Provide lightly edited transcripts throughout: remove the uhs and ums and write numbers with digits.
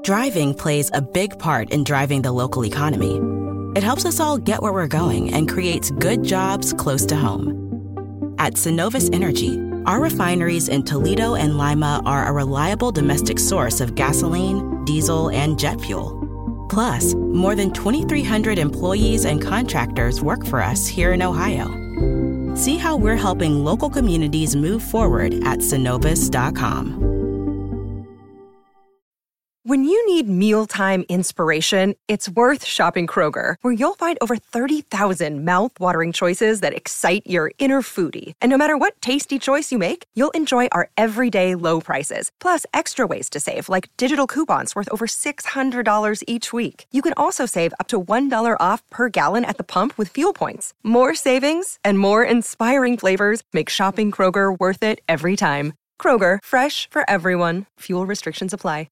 Driving plays a big part in driving the local economy. It helps us all get where we're going and creates good jobs close to home. At Synovus Energy, our refineries in Toledo and Lima are a reliable domestic source of gasoline, diesel, and jet fuel. Plus, more than 2,300 employees and contractors work for us here in Ohio. See how we're helping local communities move forward at Synovus.com. When you need mealtime inspiration, it's worth shopping Kroger, where you'll find over 30,000 mouth-watering choices that excite your inner foodie. And no matter what tasty choice you make, you'll enjoy our everyday low prices, plus extra ways to save, like digital coupons worth over $600 each week. You can also save up to $1 off per gallon at the pump with fuel points. More savings and more inspiring flavors make shopping Kroger worth it every time. Kroger, fresh for everyone. Fuel restrictions apply.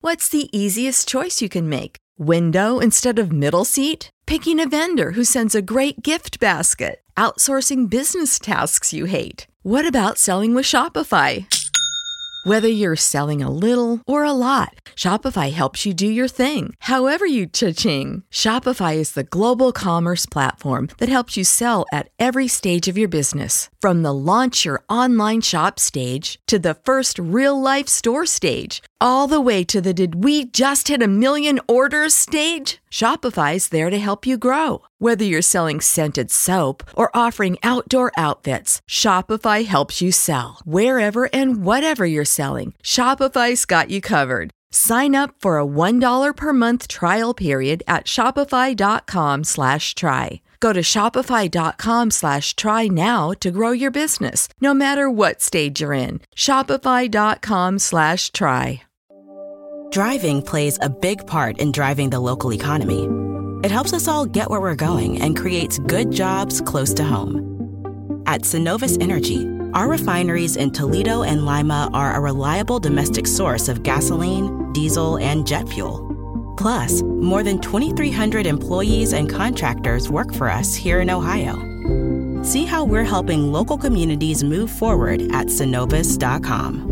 What's the easiest choice you can make? Window instead of middle seat? Picking a vendor who sends a great gift basket? Outsourcing business tasks you hate? What about selling with Shopify? Whether you're selling a little or a lot, Shopify helps you do your thing, however you cha-ching. Shopify is the global commerce platform that helps you sell at every stage of your business. From the launch your online shop stage to the first real-life store stage, all the way to the did we just hit a million orders stage? Shopify's there to help you grow. Whether you're selling scented soap or offering outdoor outfits, Shopify helps you sell. Wherever and whatever you're selling, Shopify's got you covered. Sign up for a $1 per month trial period at shopify.com/try. Go to shopify.com/try now to grow your business, no matter what stage you're in. Shopify.com/try. Driving plays a big part in driving the local economy. It helps us all get where we're going and creates good jobs close to home. At Synovus Energy, our refineries in Toledo and Lima are a reliable domestic source of gasoline, diesel, and jet fuel. Plus, more than 2,300 employees and contractors work for us here in Ohio. See how we're helping local communities move forward at Synovus.com.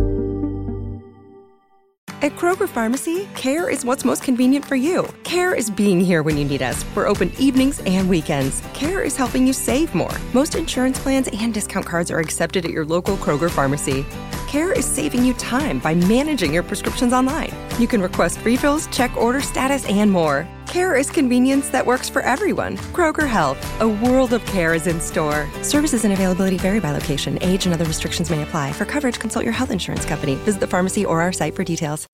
At Kroger Pharmacy, care is what's most convenient for you. Care is being here when you need us. We're open evenings and weekends. Care is helping you save more. Most insurance plans and discount cards are accepted at your local Kroger Pharmacy. Care is saving you time by managing your prescriptions online. You can request refills, check order status, and more. Care is convenience that works for everyone. Kroger Health, a world of care is in store. Services and availability vary by location. Age and other restrictions may apply. For coverage, consult your health insurance company. Visit the pharmacy or our site for details.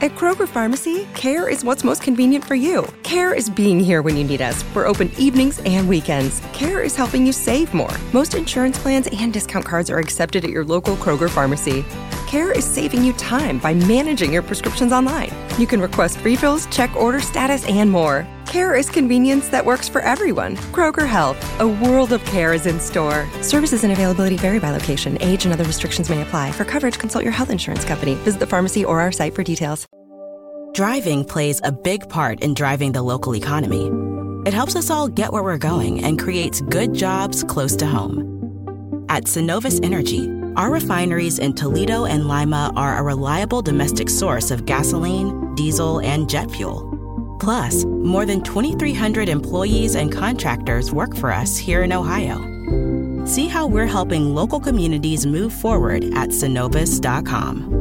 At Kroger Pharmacy, care is what's most convenient for you. Care is being here when you need us. We're open evenings and weekends. Care is helping you save more. Most insurance plans and discount cards are accepted at your local Kroger Pharmacy. Care is saving you time by managing your prescriptions online. You can request refills, check order status, and more. Care is convenience that works for everyone. Kroger Health, a world of care is in store. Services and availability vary by location. Age and other restrictions may apply. For coverage, consult your health insurance company. Visit the pharmacy or our site for details. Driving plays a big part in driving the local economy. It helps us all get where we're going and creates good jobs close to home. At Synovus Energy, our refineries in Toledo and Lima are a reliable domestic source of gasoline, diesel, and jet fuel. Plus, more than 2,300 employees and contractors work for us here in Ohio. See how we're helping local communities move forward at Synovus.com.